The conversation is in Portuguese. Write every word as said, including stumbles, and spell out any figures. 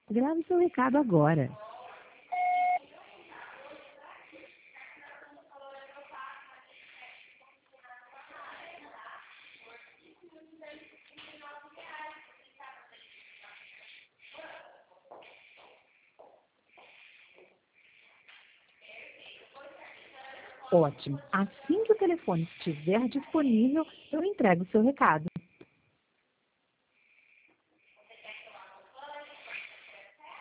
Grave seu recado agora. Ótimo. Assim que o telefone estiver disponível, eu entrego o seu recado.